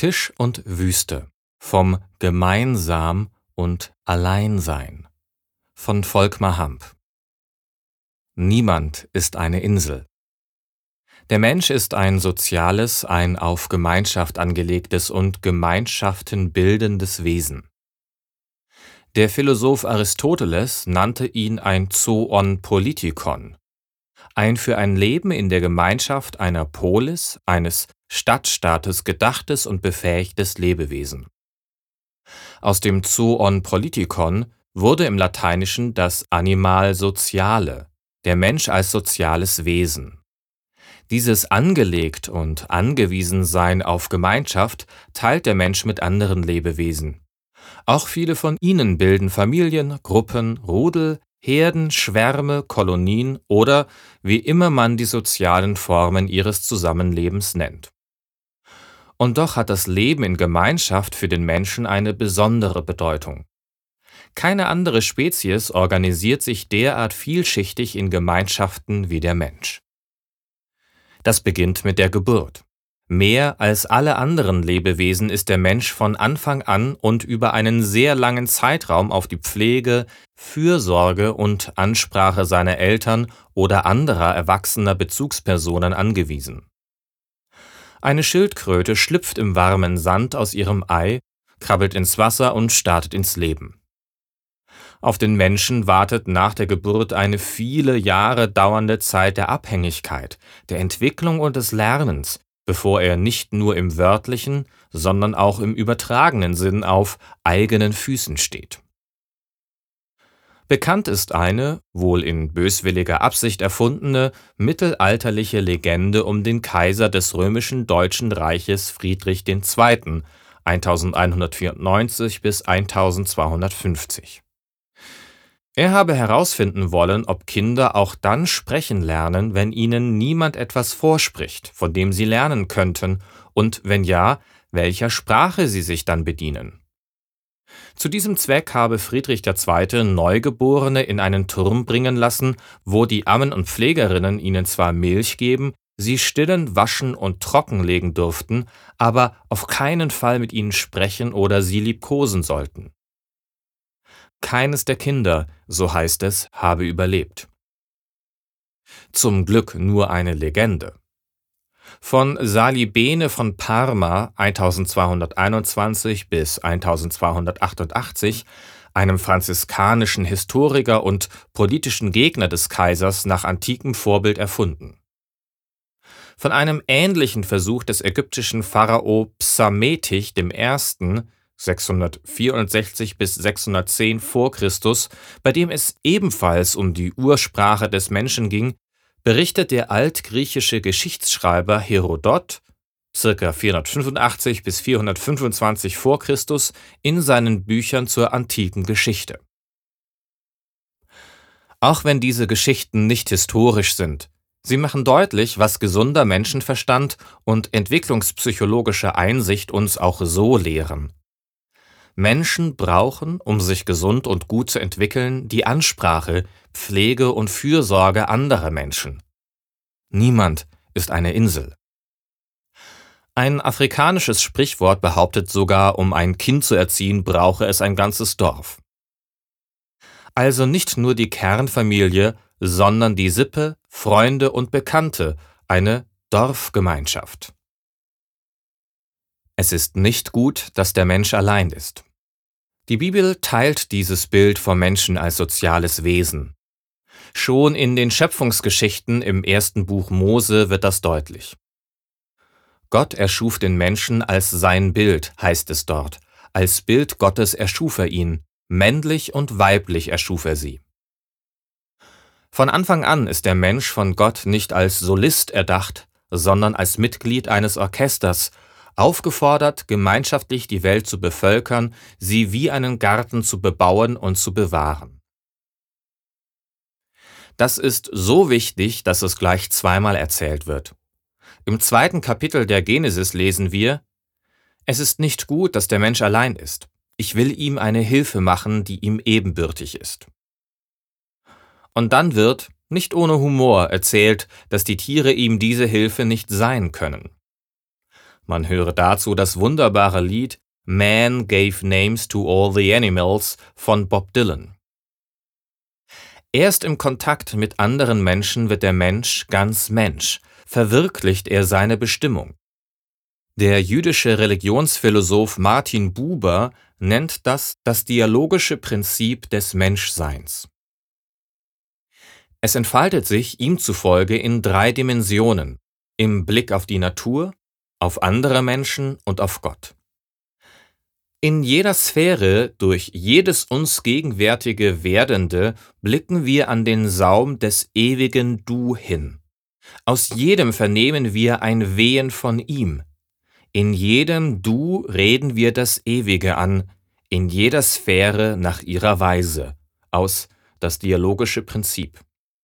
Tisch und Wüste, vom Gemeinsam und Alleinsein von Volkmar Hamp. Niemand ist eine Insel. Der Mensch ist ein soziales, ein auf Gemeinschaft angelegtes und Gemeinschaften bildendes Wesen. Der Philosoph Aristoteles nannte ihn ein Zoon Politikon, ein für ein Leben in der Gemeinschaft einer Polis, eines Stadtstaates gedachtes und befähigtes Lebewesen. Aus dem Zoon Politikon wurde im Lateinischen das Animal Sociale, der Mensch als soziales Wesen. Dieses angelegt und angewiesen Sein auf Gemeinschaft teilt der Mensch mit anderen Lebewesen. Auch viele von ihnen bilden Familien, Gruppen, Rudel, Herden, Schwärme, Kolonien oder wie immer man die sozialen Formen ihres Zusammenlebens nennt. Und doch hat das Leben in Gemeinschaft für den Menschen eine besondere Bedeutung. Keine andere Spezies organisiert sich derart vielschichtig in Gemeinschaften wie der Mensch. Das beginnt mit der Geburt. Mehr als alle anderen Lebewesen ist der Mensch von Anfang an und über einen sehr langen Zeitraum auf die Pflege, Fürsorge und Ansprache seiner Eltern oder anderer erwachsener Bezugspersonen angewiesen. Eine Schildkröte schlüpft im warmen Sand aus ihrem Ei, krabbelt ins Wasser und startet ins Leben. Auf den Menschen wartet nach der Geburt eine viele Jahre dauernde Zeit der Abhängigkeit, der Entwicklung und des Lernens, bevor er nicht nur im wörtlichen, sondern auch im übertragenen Sinn auf eigenen Füßen steht. Bekannt ist eine, wohl in böswilliger Absicht erfundene, mittelalterliche Legende um den Kaiser des römischen Deutschen Reiches Friedrich II. 1194 bis 1250. Er habe herausfinden wollen, ob Kinder auch dann sprechen lernen, wenn ihnen niemand etwas vorspricht, von dem sie lernen könnten, und wenn ja, welcher Sprache sie sich dann bedienen. Zu diesem Zweck habe Friedrich II. Neugeborene in einen Turm bringen lassen, wo die Ammen und Pflegerinnen ihnen zwar Milch geben, sie stillen, waschen und trockenlegen durften, aber auf keinen Fall mit ihnen sprechen oder sie liebkosen sollten. Keines der Kinder, so heißt es, habe überlebt. Zum Glück nur eine Legende. Von Salibene von Parma 1221 bis 1288, einem franziskanischen Historiker und politischen Gegner des Kaisers nach antikem Vorbild erfunden. Von einem ähnlichen Versuch des ägyptischen Pharao Psametich I. 664 bis 610 vor Christus, bei dem es ebenfalls um die Ursprache des Menschen ging, berichtet der altgriechische Geschichtsschreiber Herodot (ca. 485 bis 425 vor Christus) in seinen Büchern zur antiken Geschichte. Auch wenn diese Geschichten nicht historisch sind, sie machen deutlich, was gesunder Menschenverstand und entwicklungspsychologische Einsicht uns auch so lehren. Menschen brauchen, um sich gesund und gut zu entwickeln, die Ansprache, Pflege und Fürsorge anderer Menschen. Niemand ist eine Insel. Ein afrikanisches Sprichwort behauptet sogar, um ein Kind zu erziehen, brauche es ein ganzes Dorf. Also nicht nur die Kernfamilie, sondern die Sippe, Freunde und Bekannte, eine Dorfgemeinschaft. Es ist nicht gut, dass der Mensch allein ist. Die Bibel teilt dieses Bild vom Menschen als soziales Wesen. Schon in den Schöpfungsgeschichten im ersten Buch Mose wird das deutlich. Gott erschuf den Menschen als sein Bild, heißt es dort. Als Bild Gottes erschuf er ihn, männlich und weiblich erschuf er sie. Von Anfang an ist der Mensch von Gott nicht als Solist erdacht, sondern als Mitglied eines Orchesters, aufgefordert, gemeinschaftlich die Welt zu bevölkern, sie wie einen Garten zu bebauen und zu bewahren. Das ist so wichtig, dass es gleich zweimal erzählt wird. Im 2. Kapitel der Genesis lesen wir: Es ist nicht gut, dass der Mensch allein ist. Ich will ihm eine Hilfe machen, die ihm ebenbürtig ist. Und dann wird, nicht ohne Humor, erzählt, dass die Tiere ihm diese Hilfe nicht sein können. Man höre dazu das wunderbare Lied Man Gave Names to All the Animals von Bob Dylan. Erst im Kontakt mit anderen Menschen wird der Mensch ganz Mensch, verwirklicht er seine Bestimmung. Der jüdische Religionsphilosoph Martin Buber nennt das dialogische Prinzip des Menschseins. Es entfaltet sich ihm zufolge in 3 Dimensionen: im Blick auf die Natur, auf andere Menschen und auf Gott. In jeder Sphäre, durch jedes uns gegenwärtige Werdende, blicken wir an den Saum des ewigen Du hin. Aus jedem vernehmen wir ein Wehen von ihm. In jedem Du reden wir das Ewige an, in jeder Sphäre nach ihrer Weise, aus das dialogische Prinzip.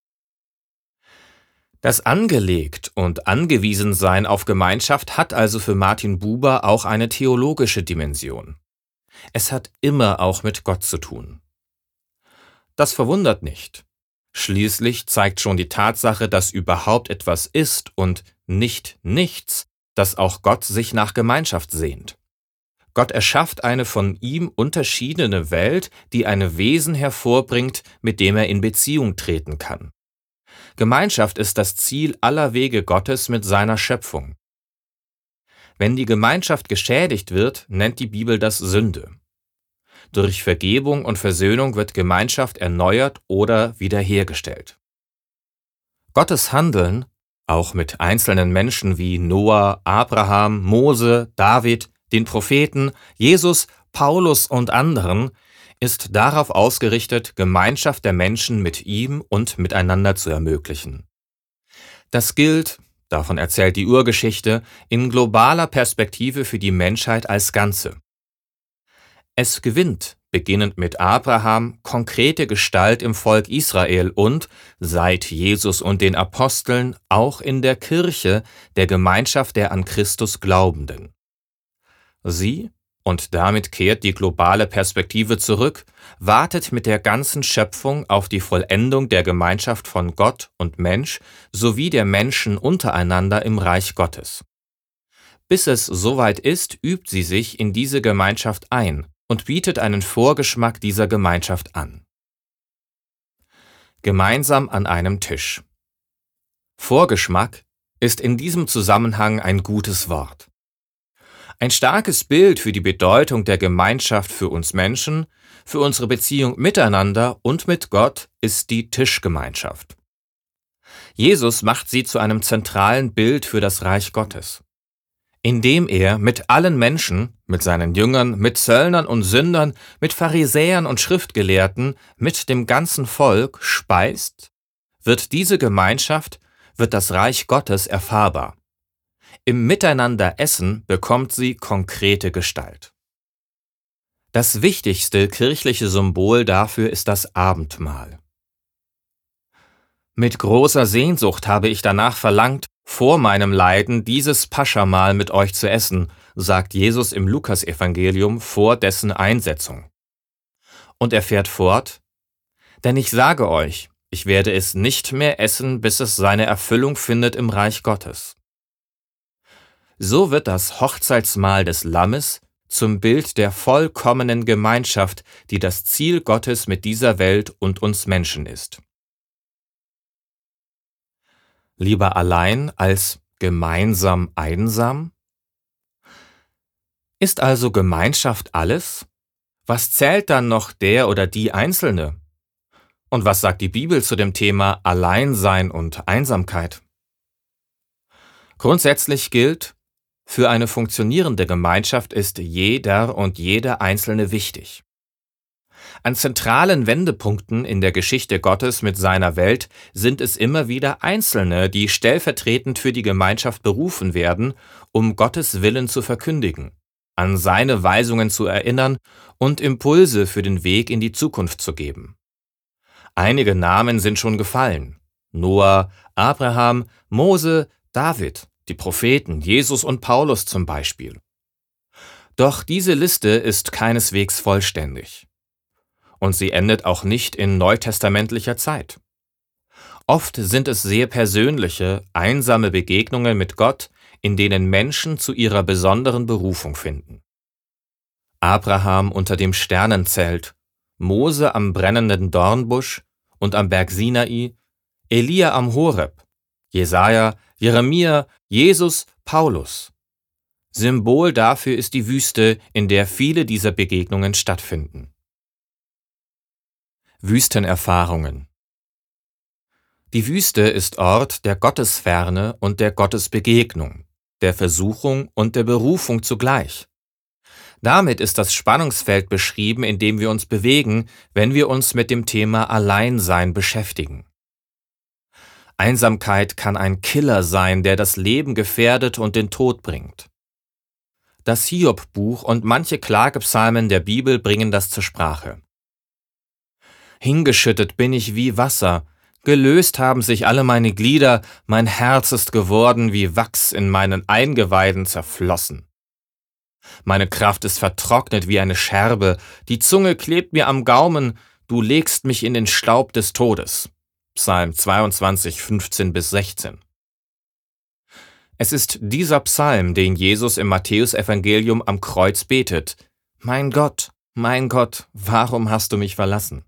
Das Angelegt und Angewiesensein auf Gemeinschaft hat also für Martin Buber auch eine theologische Dimension. Es hat immer auch mit Gott zu tun. Das verwundert nicht. Schließlich zeigt schon die Tatsache, dass überhaupt etwas ist und nicht nichts, dass auch Gott sich nach Gemeinschaft sehnt. Gott erschafft eine von ihm unterschiedene Welt, die ein Wesen hervorbringt, mit dem er in Beziehung treten kann. Gemeinschaft ist das Ziel aller Wege Gottes mit seiner Schöpfung. Wenn die Gemeinschaft geschädigt wird, nennt die Bibel das Sünde. Durch Vergebung und Versöhnung wird Gemeinschaft erneuert oder wiederhergestellt. Gottes Handeln, auch mit einzelnen Menschen wie Noah, Abraham, Mose, David, den Propheten, Jesus, Paulus und anderen, ist darauf ausgerichtet, Gemeinschaft der Menschen mit ihm und miteinander zu ermöglichen. Das gilt, davon erzählt die Urgeschichte, in globaler Perspektive für die Menschheit als Ganze. Es gewinnt, beginnend mit Abraham, konkrete Gestalt im Volk Israel und, seit Jesus und den Aposteln, auch in der Kirche, der Gemeinschaft der an Christus Glaubenden. Sie, und damit kehrt die globale Perspektive zurück, wartet mit der ganzen Schöpfung auf die Vollendung der Gemeinschaft von Gott und Mensch sowie der Menschen untereinander im Reich Gottes. Bis es soweit ist, übt sie sich in diese Gemeinschaft ein und bietet einen Vorgeschmack dieser Gemeinschaft an. Gemeinsam an einem Tisch. Vorgeschmack ist in diesem Zusammenhang ein gutes Wort. Ein starkes Bild für die Bedeutung der Gemeinschaft für uns Menschen, für unsere Beziehung miteinander und mit Gott ist die Tischgemeinschaft. Jesus macht sie zu einem zentralen Bild für das Reich Gottes. Indem er mit allen Menschen, mit seinen Jüngern, mit Zöllnern und Sündern, mit Pharisäern und Schriftgelehrten, mit dem ganzen Volk speist, wird diese Gemeinschaft, wird das Reich Gottes erfahrbar. Im Miteinander-Essen bekommt sie konkrete Gestalt. Das wichtigste kirchliche Symbol dafür ist das Abendmahl. Mit großer Sehnsucht habe ich danach verlangt, vor meinem Leiden dieses Paschamahl mit euch zu essen, sagt Jesus im Lukasevangelium vor dessen Einsetzung. Und er fährt fort: Denn ich sage euch, ich werde es nicht mehr essen, bis es seine Erfüllung findet im Reich Gottes. So wird das Hochzeitsmahl des Lammes zum Bild der vollkommenen Gemeinschaft, die das Ziel Gottes mit dieser Welt und uns Menschen ist. Lieber allein als gemeinsam einsam? Ist also Gemeinschaft alles? Was zählt dann noch der oder die Einzelne? Und was sagt die Bibel zu dem Thema Alleinsein und Einsamkeit? Grundsätzlich gilt, für eine funktionierende Gemeinschaft ist jeder und jede Einzelne wichtig. An zentralen Wendepunkten in der Geschichte Gottes mit seiner Welt sind es immer wieder Einzelne, die stellvertretend für die Gemeinschaft berufen werden, um Gottes Willen zu verkündigen, an seine Weisungen zu erinnern und Impulse für den Weg in die Zukunft zu geben. Einige Namen sind schon gefallen: Noah, Abraham, Mose, David, die Propheten, Jesus und Paulus zum Beispiel. Doch diese Liste ist keineswegs vollständig. Und sie endet auch nicht in neutestamentlicher Zeit. Oft sind es sehr persönliche, einsame Begegnungen mit Gott, in denen Menschen zu ihrer besonderen Berufung finden. Abraham unter dem Sternenzelt, Mose am brennenden Dornbusch und am Berg Sinai, Elia am Horeb, Jesaja, Jeremia, Jesus, Paulus. Symbol dafür ist die Wüste, in der viele dieser Begegnungen stattfinden. Wüstenerfahrungen. Die Wüste ist Ort der Gottesferne und der Gottesbegegnung, der Versuchung und der Berufung zugleich. Damit ist das Spannungsfeld beschrieben, in dem wir uns bewegen, wenn wir uns mit dem Thema Alleinsein beschäftigen. Einsamkeit kann ein Killer sein, der das Leben gefährdet und den Tod bringt. Das Hiob-Buch und manche Klagepsalmen der Bibel bringen das zur Sprache. Hingeschüttet bin ich wie Wasser, gelöst haben sich alle meine Glieder, mein Herz ist geworden wie Wachs, in meinen Eingeweiden zerflossen. Meine Kraft ist vertrocknet wie eine Scherbe, die Zunge klebt mir am Gaumen, du legst mich in den Staub des Todes. Psalm 22, 15-16. Es ist dieser Psalm, den Jesus im Matthäusevangelium am Kreuz betet. Mein Gott, warum hast du mich verlassen?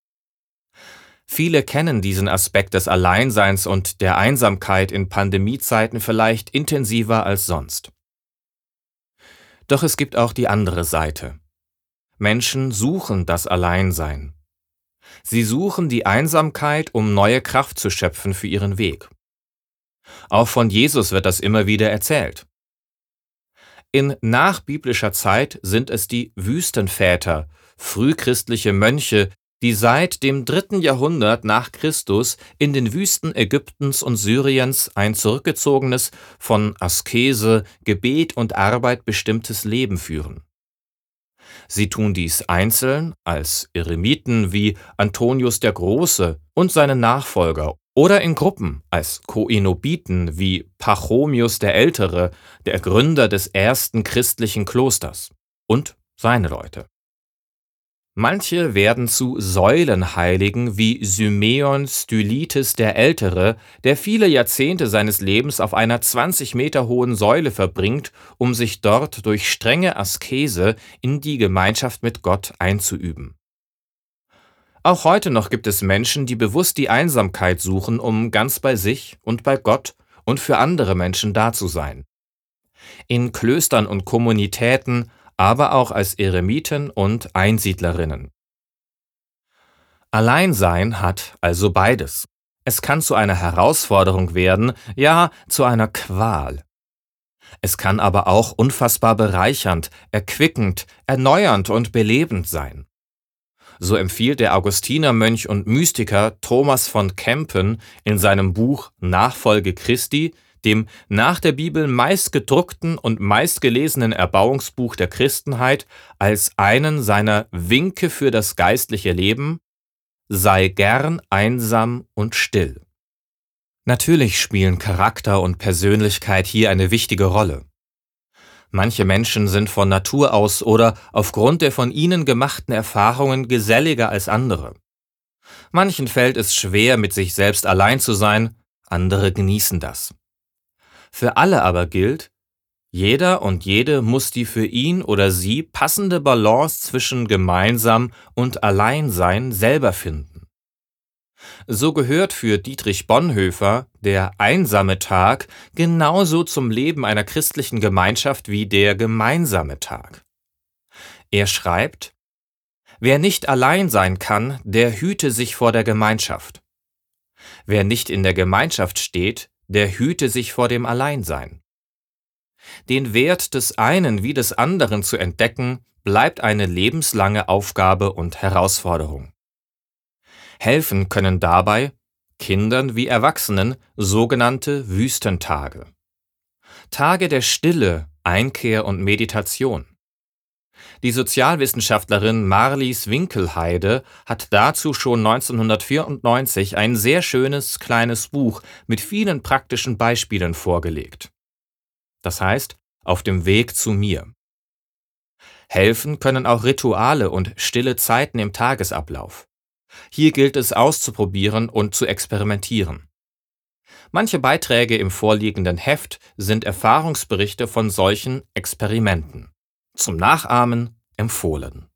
Viele kennen diesen Aspekt des Alleinseins und der Einsamkeit in Pandemiezeiten vielleicht intensiver als sonst. Doch es gibt auch die andere Seite. Menschen suchen das Alleinsein. Sie suchen die Einsamkeit, um neue Kraft zu schöpfen für ihren Weg. Auch von Jesus wird das immer wieder erzählt. In nachbiblischer Zeit sind es die Wüstenväter, frühchristliche Mönche, die seit dem 3. Jahrhundert nach Christus in den Wüsten Ägyptens und Syriens ein zurückgezogenes, von Askese, Gebet und Arbeit bestimmtes Leben führen. Sie tun dies einzeln, als Eremiten wie Antonius der Große und seine Nachfolger, oder in Gruppen, als Koenobiten wie Pachomius der Ältere, der Gründer des ersten christlichen Klosters, und seine Leute. Manche werden zu Säulenheiligen wie Symeon Stylites der Ältere, der viele Jahrzehnte seines Lebens auf einer 20 Meter hohen Säule verbringt, um sich dort durch strenge Askese in die Gemeinschaft mit Gott einzuüben. Auch heute noch gibt es Menschen, die bewusst die Einsamkeit suchen, um ganz bei sich und bei Gott und für andere Menschen da zu sein. In Klöstern und Kommunitäten, aber auch als Eremiten und Einsiedlerinnen. Alleinsein hat also beides. Es kann zu einer Herausforderung werden, ja, zu einer Qual. Es kann aber auch unfassbar bereichernd, erquickend, erneuernd und belebend sein. So empfiehlt der Augustinermönch und Mystiker Thomas von Kempen in seinem Buch Nachfolge Christi, dem nach der Bibel meistgedruckten und meistgelesenen Erbauungsbuch der Christenheit, als einen seiner Winke für das geistliche Leben: Sei gern einsam und still. Natürlich spielen Charakter und Persönlichkeit hier eine wichtige Rolle. Manche Menschen sind von Natur aus oder aufgrund der von ihnen gemachten Erfahrungen geselliger als andere. Manchen fällt es schwer, mit sich selbst allein zu sein, andere genießen das. Für alle aber gilt, jeder und jede muss die für ihn oder sie passende Balance zwischen gemeinsam und Alleinsein selber finden. So gehört für Dietrich Bonhoeffer der einsame Tag genauso zum Leben einer christlichen Gemeinschaft wie der gemeinsame Tag. Er schreibt: Wer nicht allein sein kann, der hüte sich vor der Gemeinschaft. Wer nicht in der Gemeinschaft steht, der hüte sich vor dem Alleinsein. Den Wert des einen wie des anderen zu entdecken, bleibt eine lebenslange Aufgabe und Herausforderung. Helfen können dabei, Kindern wie Erwachsenen, sogenannte Wüstentage. Tage der Stille, Einkehr und Meditation. Die Sozialwissenschaftlerin Marlies Winkelheide hat dazu schon 1994 ein sehr schönes kleines Buch mit vielen praktischen Beispielen vorgelegt. Das heißt, auf dem Weg zu mir. Helfen können auch Rituale und stille Zeiten im Tagesablauf. Hier gilt es auszuprobieren und zu experimentieren. Manche Beiträge im vorliegenden Heft sind Erfahrungsberichte von solchen Experimenten. Zum Nachahmen empfohlen.